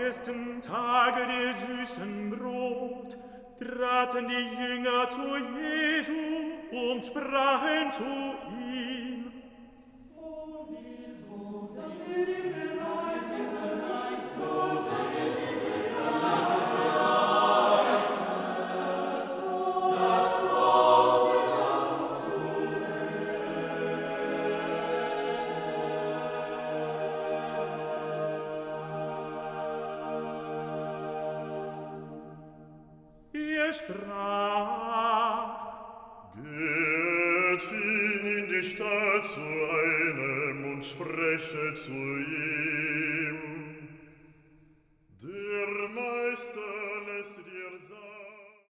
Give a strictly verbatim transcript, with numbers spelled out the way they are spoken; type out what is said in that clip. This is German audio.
ersten Tage der süßen Brot traten die Jünger zu Jesu und sprachen zu ihm: O wieso seid ihr bereit, bereit, so seid ihr bereit, das große Lamm zu Er sprach: Geht hin in die Stadt zu einem und sprechet zu ihm: